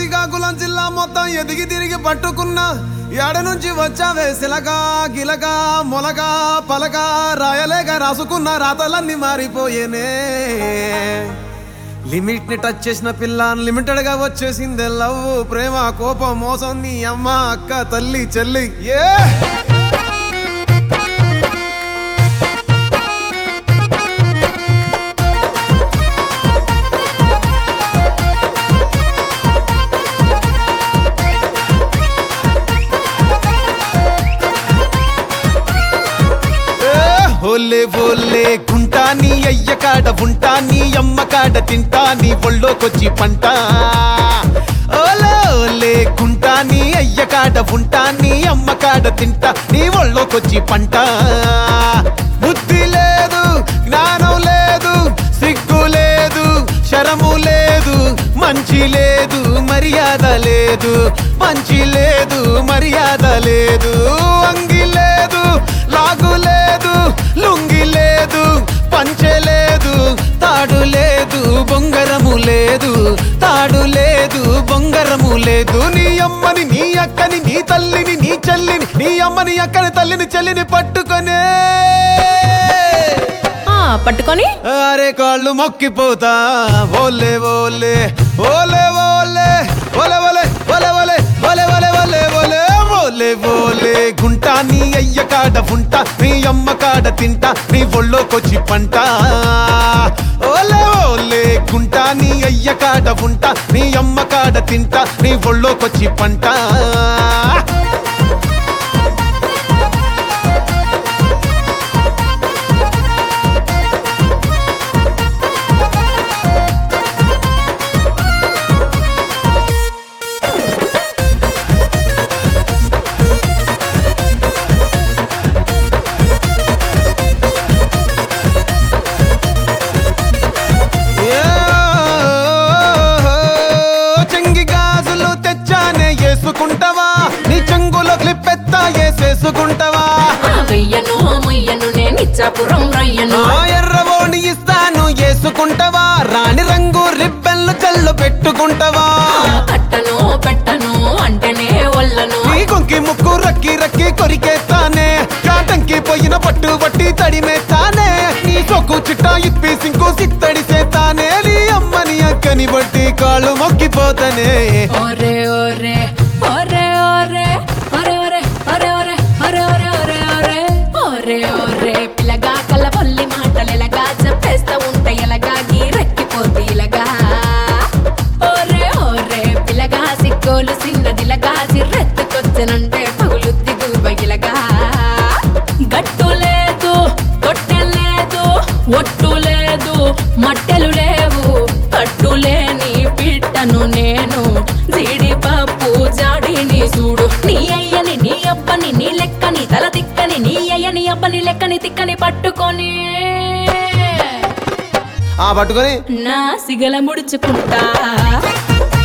శ్రీకాకుళం జిల్లా మొత్తం ఎదిగి తిరిగి పట్టుకున్నా ఏడ నుంచి వచ్చావే సిలగా గిలగా మొలగా పలగా రాయలేక రాసుకున్న రాతలన్నీ మారిపోయేనే లిమిట్ ని టచ్ చేసిన పిల్ల అన్లిమిటెడ్ గా వచ్చేసిందే లవ్ ప్రేమ కోపం మోసం నీ అమ్మ అక్క తల్లి చెల్లి ఏ ఓలే ఓలే గుంటా నీ అయ్య కాడ ఉంటా నీ అమ్మ కాడ తింటా నీ ఒళ్ళోకొచ్చి పంట ఓలే ఓలే గుంటా నీ అయ్య కాడ ఉంటా నీ అమ్మ కాడ తింటా నీ ఒళ్ళోకొచ్చి పంట బుద్ధి లేదు జ్ఞానం లేదు సిగ్గు లేదు శరము లేదు మంచి లేదు మర్యాద లేదు మంచి లేదు మర్యాద లేదు అంగి లేదు లాగు లేదు లుంగి లేదు పంచె లేదు తాడు లేదు బొంగరము లేదు తాడు లేదు బొంగరము లేదు నీ అమ్మని నీ అక్కని నీ తల్లిని నీ చెల్లిని నీ అమ్మని అక్కని తల్లిని చెల్లిని పట్టుకొనే పట్టుకొని అరే కాళ్ళు మొక్కిపోతా ఓలే ఓలే ఓలే ఓలే ఓలే ఓలే ఓలే ఓలే ఓలే ఓలే ఓలే ఓలే ఓలే ఓలే గుంటా నీ అయ్య కాడ ఉంటా నీ అమ్మ కాడ తింటా నీ ఒళ్ళోకొచ్చి పంట ఓలే ఓలే గుంటా నీ అయ్య కాడ ఉంటా నీ అమ్మ కాడ తింటా నీ ఒళ్ళోకొచ్చి పంట చేసుకుంటావా నీ చెంగులో క్లిప్పెత్తా వేసేసుకుంటావా వెయ్యను మొయ్యను నేను ఇచ్చాపురం రయ్యను ఎర్రవోణి ఇస్తాను వేసుకుంటావా రాణి రంగు రిబ్బన్లు చల్లు పెట్టుకుంటావా కట్టను పెట్టను అంటేనే ఒళ్ళను నీ కొంకి ముక్కు రక్కి రక్కి కొరికేస్తానే కాటంకి పోయిన పట్టు పట్టి తడిమేస్తానే నీ సొక్కు చిట్టా ఇప్పి సింకు సిత్తడి చేస్తానే నీ అమ్మని అక్కని బట్టి కాళ్ళు మొక్కిపోతానే ఒరే ఒరే ఒరే ఒరే ఒరే ఒరే ఒరే ఒరే ఒరే ఒరే ఒరే ఒరే ఒరే పిల్లగా కళ్ళ పొల్లి మాటలు ఎలాగా చెప్పేస్తా ఉంటే ఎలాగా గీరెక్కిపోతే ఇలాగా ఒరే ఒరే పిల్లగా సిగ్గోలు చిన్నదిలగా చిర్రెత్తుకొచ్చనంటే పగులుద్ది గుబగిలగా గట్టు లేదు కొట్టె లేదు ఒట్టు లేదు మట్టెలు లేవు కట్టులేని పిట్టను నేను జీడిపప్పు జాడిని చూడు నీ అయ్యని నీ అబ్బని నీ లెక్కని తల తిక్కని నీ అయ్యని అబ్బని లెక్కని తిక్కని పట్టుకొని పట్టుకొని నా సిగల ముడుచుకుంటా